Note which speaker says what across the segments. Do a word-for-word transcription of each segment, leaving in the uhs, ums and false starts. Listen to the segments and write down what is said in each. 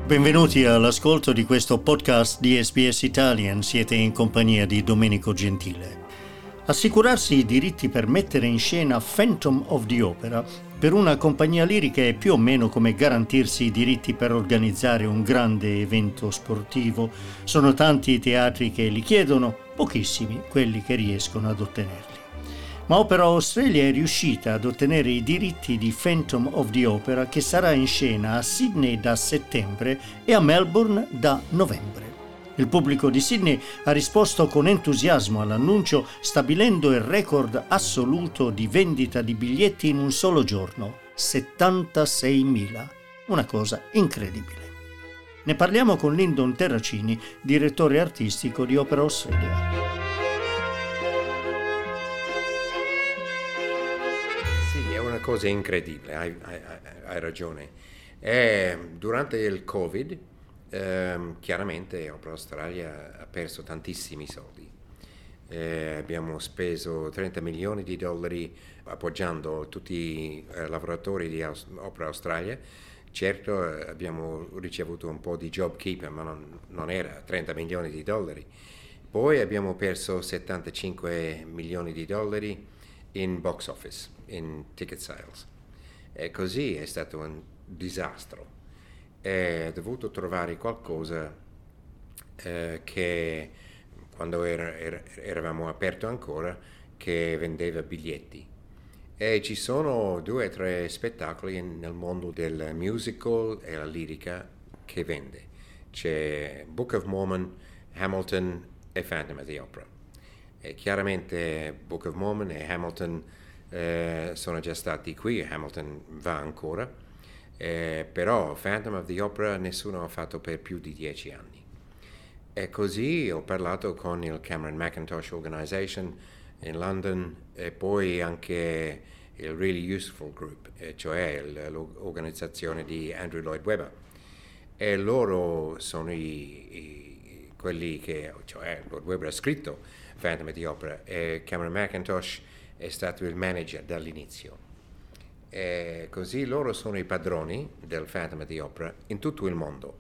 Speaker 1: Benvenuti all'ascolto di questo podcast di S B S Italian. Siete in compagnia di Domenico Gentile. Assicurarsi i diritti per mettere in scena Phantom of the Opera per una compagnia lirica è più o meno come garantirsi i diritti per organizzare un grande evento sportivo. Sono tanti i teatri che li chiedono, pochissimi quelli che riescono ad ottenerli. Ma Opera Australia è riuscita ad ottenere i diritti di Phantom of the Opera, che sarà in scena a Sydney da settembre e a Melbourne da novembre. Il pubblico di Sydney ha risposto con entusiasmo all'annuncio, stabilendo il record assoluto di vendita di biglietti in un solo giorno, settantaseimila. Una cosa incredibile. Ne parliamo con Lyndon Terracini, direttore artistico di Opera Australia.
Speaker 2: Una cosa incredibile, hai, hai, hai ragione. E durante il Covid, ehm, chiaramente Opera Australia ha perso tantissimi soldi. Eh, abbiamo speso trenta milioni di dollari appoggiando tutti i eh, lavoratori di Aus- Opera Australia. Certo, eh, abbiamo ricevuto un po' di JobKeeper, ma non, non era trenta milioni di dollari. Poi abbiamo perso settantacinque milioni di dollari in box office, in ticket sales, e così è stato un disastro. È dovuto trovare qualcosa eh, che quando era, era, eravamo aperto ancora, che vendeva biglietti, e ci sono due o tre spettacoli nel mondo del musical e la lirica che vende. C'è Book of Mormon, Hamilton e Phantom of the Opera. E chiaramente Book of Mormon e Hamilton eh, sono già stati qui, Hamilton va ancora, eh, però Phantom of the Opera nessuno ha fatto per più di dieci anni. E così ho parlato con il Cameron Mackintosh Organization in London e poi anche il Really Useful Group, eh, cioè l'organizzazione di Andrew Lloyd Webber. E loro sono i, i, quelli che, cioè Lloyd Webber ha scritto Phantom of the Opera, e Cameron Mackintosh è stato il manager dall'inizio. E così loro sono i padroni del Phantom of the Opera in tutto il mondo.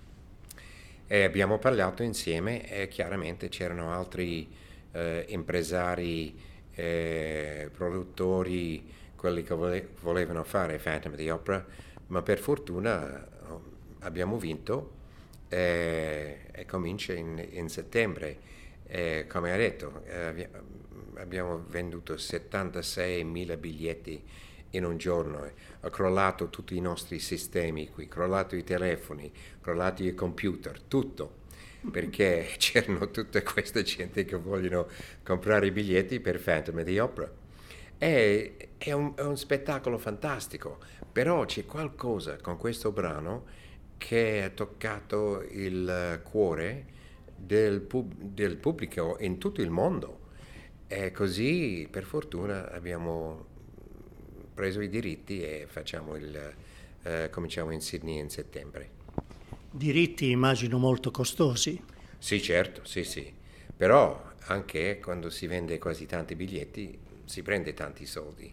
Speaker 2: E abbiamo parlato insieme e chiaramente c'erano altri eh, impresari, eh, produttori, quelli che vole- volevano fare Phantom of the Opera, ma per fortuna abbiamo vinto e, e comincia in, in settembre. Eh, come ha detto, eh, abbiamo venduto settantaseimila biglietti in un giorno, ha crollato tutti i nostri sistemi qui, crollato i telefoni, crollato i computer, tutto, perché c'erano tutta questa gente che vogliono comprare i biglietti per Phantom of the Opera. E, è, un, è un spettacolo fantastico, però c'è qualcosa con questo brano che ha toccato il cuore Del, pub- del pubblico in tutto il mondo, e così per fortuna abbiamo preso i diritti e facciamo il eh, cominciamo in Sydney in settembre.
Speaker 1: Diritti immagino molto costosi.
Speaker 2: Sì, certo, sì, sì, però anche quando si vende quasi tanti biglietti si prende tanti soldi.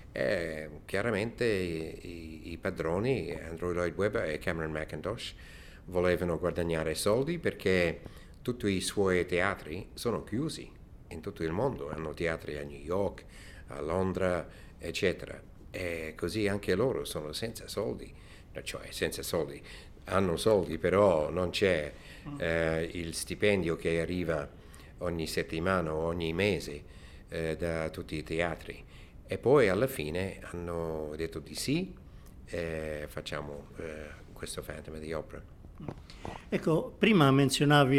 Speaker 2: E chiaramente i, i, i padroni Andrew Lloyd Webber e Cameron Mackintosh volevano guadagnare soldi, perché tutti i suoi teatri sono chiusi in tutto il mondo, hanno teatri a New York, a Londra, eccetera, e così anche loro sono senza soldi, cioè senza soldi, hanno soldi però non c'è eh, il stipendio che arriva ogni settimana o ogni mese eh, da tutti i teatri, e poi alla fine hanno detto di sì e facciamo eh, questo Phantom of the Opera.
Speaker 1: Ecco, prima menzionavi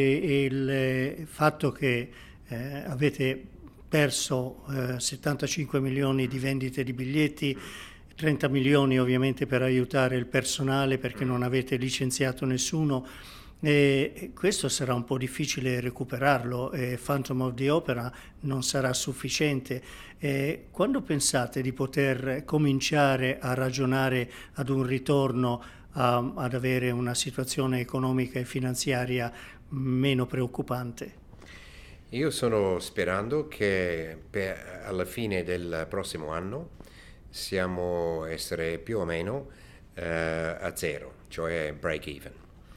Speaker 1: il fatto che eh, avete perso eh, settantacinque milioni di vendite di biglietti, trenta milioni ovviamente per aiutare il personale perché non avete licenziato nessuno, e questo sarà un po' difficile recuperarlo, e Phantom of the Opera non sarà sufficiente. E quando pensate di poter cominciare a ragionare ad un ritorno a, ad avere una situazione economica e finanziaria meno preoccupante?
Speaker 2: Io sto sperando che per, alla fine del prossimo anno siamo essere più o meno eh, a zero, cioè break even.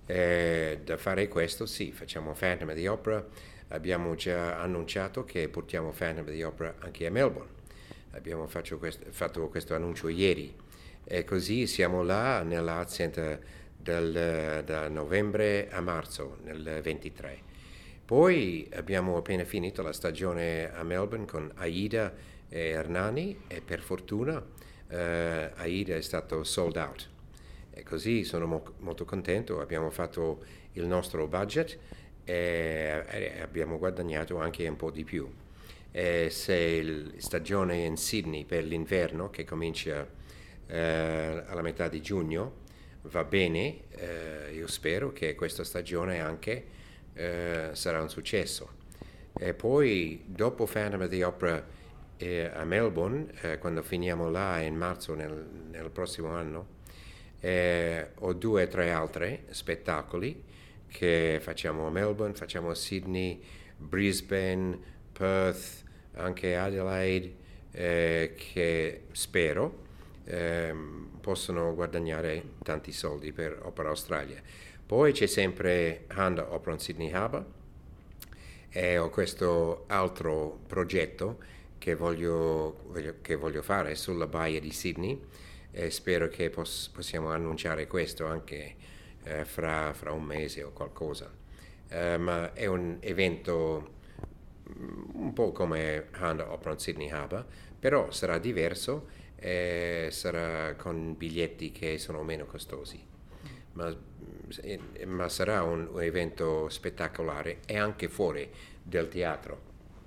Speaker 2: Eh, da fare questo, sì, facciamo Phantom of the Opera. Abbiamo già annunciato che portiamo Phantom of the Opera anche a Melbourne. Abbiamo fatto questo, fatto questo annuncio ieri. E così siamo là nell'Art Center dal, da novembre a marzo, nel ventitré. Poi abbiamo appena finito la stagione a Melbourne con Aida e Hernani e per fortuna eh, Aida è stato sold out. E così sono mo- molto contento, abbiamo fatto il nostro budget e, e abbiamo guadagnato anche un po' di più. E se la stagione in Sydney per l'inverno, che comincia eh, alla metà di giugno, va bene, eh, io spero che questa stagione anche eh, sarà un successo. E poi dopo Phantom of the Opera eh, a Melbourne, eh, quando finiamo là in marzo nel, nel prossimo anno, Eh, ho due o tre altri spettacoli che facciamo a Melbourne, facciamo a Sydney, Brisbane, Perth, anche Adelaide, eh, che spero eh, possono guadagnare tanti soldi per Opera Australia. Poi c'è sempre Honda Opera in Sydney Harbour e ho questo altro progetto che voglio, voglio, che voglio fare sulla baia di Sydney. E spero che poss- possiamo annunciare questo anche eh, fra, fra un mese o qualcosa. Eh, ma è un evento un po' come Honda Opera in Sydney Harbour, però sarà diverso e sarà con biglietti che sono meno costosi. Ma, ma sarà un, un evento spettacolare e anche fuori del teatro.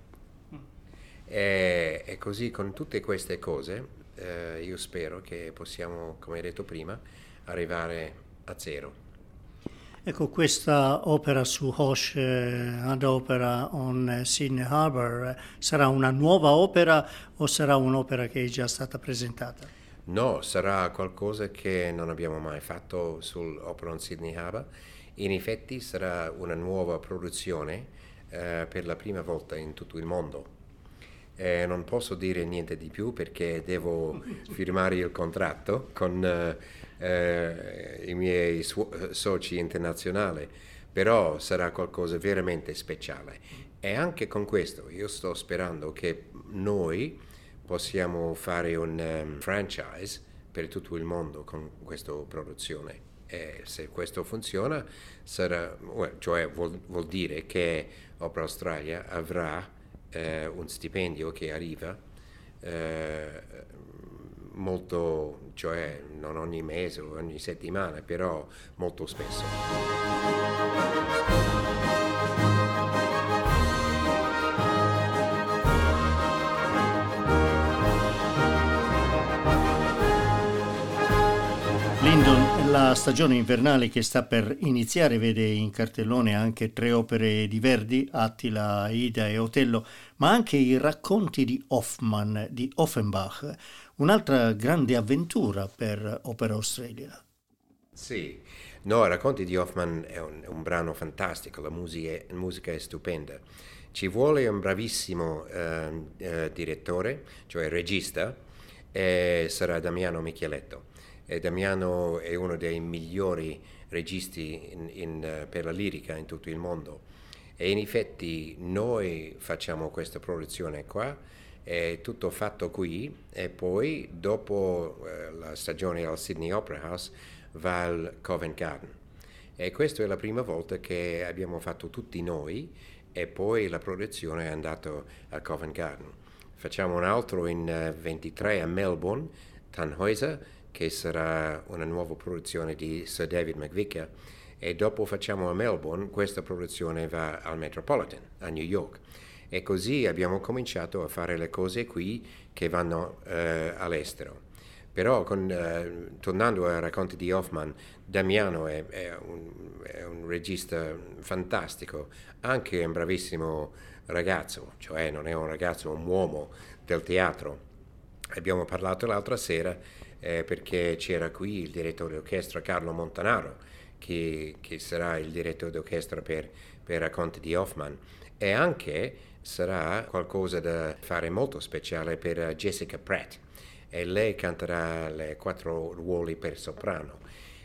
Speaker 2: E, e così con tutte queste cose Uh, io spero che possiamo, come hai detto prima, arrivare a zero.
Speaker 1: Ecco, questa opera su Hosh, ad opera on Sydney Harbour, sarà una nuova opera o sarà un'opera che è già stata presentata?
Speaker 2: No, sarà qualcosa che non abbiamo mai fatto sull'opera on Sydney Harbour. In effetti sarà una nuova produzione uh, per la prima volta in tutto il mondo. Eh, non posso dire niente di più perché devo firmare il contratto con eh, eh, i miei su- soci internazionali, però sarà qualcosa veramente speciale. E anche con questo io sto sperando che noi possiamo fare un um, franchise per tutto il mondo con questa produzione. E se questo funziona, sarà, cioè vuol, vuol dire che Opera Australia avrà Eh, un stipendio che arriva eh, molto, cioè non ogni mese o ogni settimana, però molto spesso.
Speaker 1: Lyndon, la stagione invernale che sta per iniziare vede in cartellone anche tre opere di Verdi, Attila, Aida e Otello, ma anche i racconti di Hoffmann, di Offenbach, un'altra grande avventura per Opera Australia.
Speaker 2: Sì, no, i racconti di Hoffmann è un, è un brano fantastico, la musica, la musica è stupenda. Ci vuole un bravissimo eh, eh, direttore, cioè regista, e sarà Damiano Micheletto. E Damiano è uno dei migliori registi in, in, per la lirica in tutto il mondo. E in effetti noi facciamo questa produzione qua, è tutto fatto qui e poi dopo eh, la stagione al Sydney Opera House va al Covent Garden. E questa è la prima volta che abbiamo fatto tutti noi e poi la produzione è andata al Covent Garden. Facciamo un altro in uh, ventitré a Melbourne, Tannhäuser, che sarà una nuova produzione di Sir David McVicar, e dopo facciamo a Melbourne, questa produzione va al Metropolitan, a New York. E così abbiamo cominciato a fare le cose qui che vanno eh, all'estero. Però con, eh, tornando ai racconti di Hoffmann, Damiano è, è, un, è un regista fantastico, anche un bravissimo ragazzo, cioè non è un ragazzo, un uomo del teatro. Abbiamo parlato l'altra sera eh, perché c'era qui il direttore d'orchestra Carlo Montanaro, che, che sarà il direttore d'orchestra per, per racconti di Hoffmann, e anche sarà qualcosa da fare molto speciale per Jessica Pratt, e lei canterà le quattro ruoli per soprano.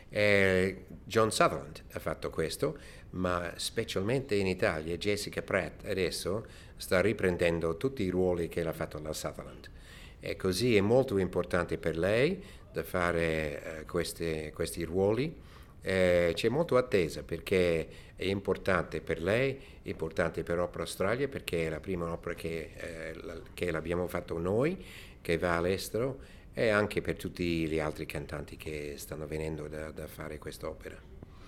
Speaker 2: Eh, John Sutherland ha fatto questo, ma specialmente in Italia Jessica Pratt adesso sta riprendendo tutti i ruoli che l'ha fatto la Sutherland. E così è molto importante per lei da fare eh, queste, questi ruoli. Eh, c'è molto attesa perché è importante per lei, importante per Opera Australia perché è la prima opera che, eh, la, che l'abbiamo fatto noi, che va all'estero, e anche per tutti gli altri cantanti che stanno venendo da, da fare quest'opera.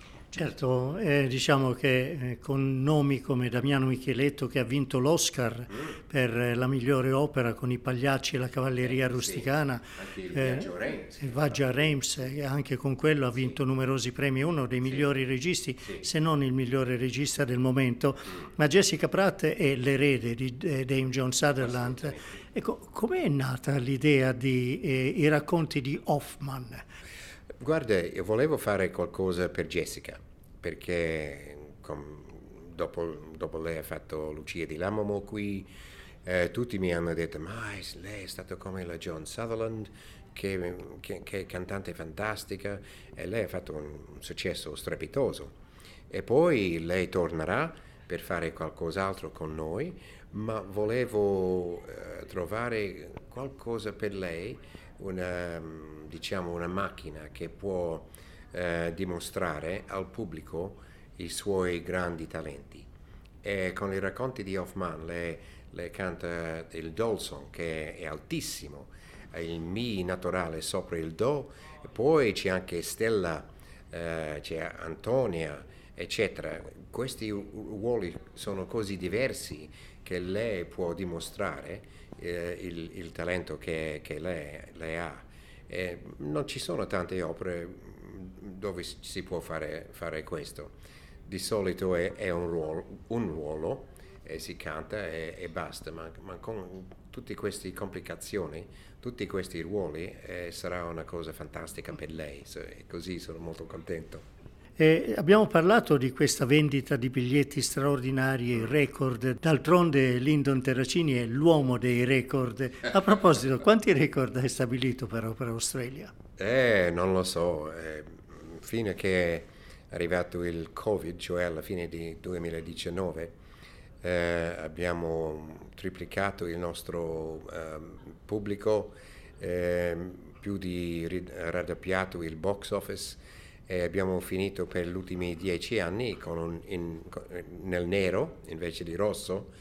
Speaker 1: Certo, eh, diciamo che eh, con nomi come Damiano Micheletto, che ha vinto l'Oscar mm. per eh, la migliore opera con i pagliacci e la cavalleria eh, rusticana,
Speaker 2: sì. Anche il Viaggio a Reims,
Speaker 1: il Viaggio a Reims, eh, anche con quello ha vinto sì. numerosi premi, uno dei migliori sì. registi, sì. se non il migliore regista del momento, mm. ma Jessica Pratt è l'erede di eh, Dame John Sutherland. Ecco, com'è nata l'idea di eh, i racconti di Hoffman?
Speaker 2: Guarda, io volevo fare qualcosa per Jessica, perché com, dopo, dopo lei ha fatto Lucia di Lammermoor qui, eh, tutti mi hanno detto, ma lei è stata come la John Sutherland, che, che, che cantante fantastica, e lei ha fatto un, un successo strepitoso. E poi lei tornerà per fare qualcos'altro con noi, ma volevo eh, trovare qualcosa per lei, una, diciamo una macchina che può eh, dimostrare al pubblico i suoi grandi talenti. E con i racconti di Hoffman lei, lei canta il Dol Song, che è altissimo, il Mi naturale sopra il Do, e poi c'è anche Stella, eh, c'è Antonia, eccetera. Questi ruoli sono così diversi che lei può dimostrare eh, il, il talento che, che lei, lei ha. Eh, non ci sono tante opere dove si può fare, fare questo. Di solito è, è un ruolo, un ruolo e si canta e, e basta, ma, ma con tutte queste complicazioni, tutti questi ruoli, eh, sarà una cosa fantastica per lei, e così sono molto contento.
Speaker 1: Eh, abbiamo parlato di questa vendita di biglietti straordinari, record. D'altronde Lyndon Terracini è l'uomo dei record. A proposito, quanti record hai stabilito per Opera Australia?
Speaker 2: Eh, non lo so. Eh, fino a che è arrivato il Covid, cioè alla fine di duemiladiciannove, eh, abbiamo triplicato il nostro eh, pubblico, eh, più di raddoppiato il box office. E abbiamo finito per gli ultimi dieci anni con un, in, nel nero invece di rosso,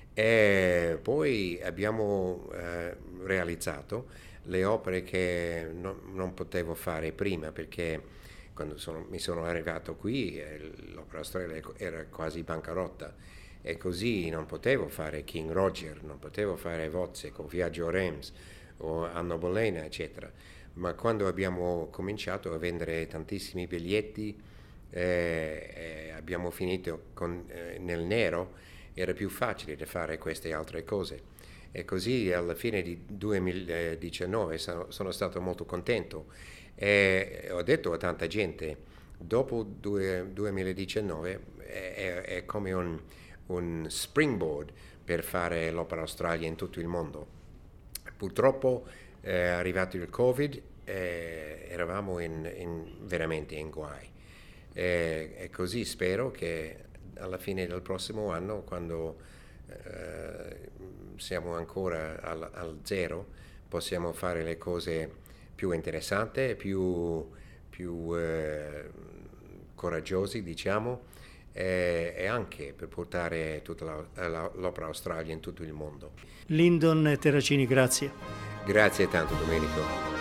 Speaker 2: e poi abbiamo eh, realizzato le opere che no, non potevo fare prima, perché quando sono, mi sono arrivato qui eh, l'Opera Australia era quasi bancarotta, e così non potevo fare King Roger, non potevo fare Wozzeck o Viaggio a Reims o Anna Bolena, eccetera. Ma quando abbiamo cominciato a vendere tantissimi biglietti, eh, eh, abbiamo finito con, eh, nel nero, era più facile da fare queste altre cose. E così alla fine di duemiladiciannove sono, sono stato molto contento. E ho detto a tanta gente, dopo due, duemiladiciannove è, è come un, un springboard per fare l'Opera Australia in tutto il mondo. Purtroppo è arrivato il Covid, e eravamo in, in, veramente in guai, e, e così spero che alla fine del prossimo anno, quando eh, siamo ancora al, al zero, possiamo fare le cose più interessanti, più, più eh, coraggiosi, diciamo, e, e anche per portare tutta la, la, l'Opera Australia in tutto il mondo.
Speaker 1: Lyndon Terracini, grazie.
Speaker 2: Grazie tanto, Domenico.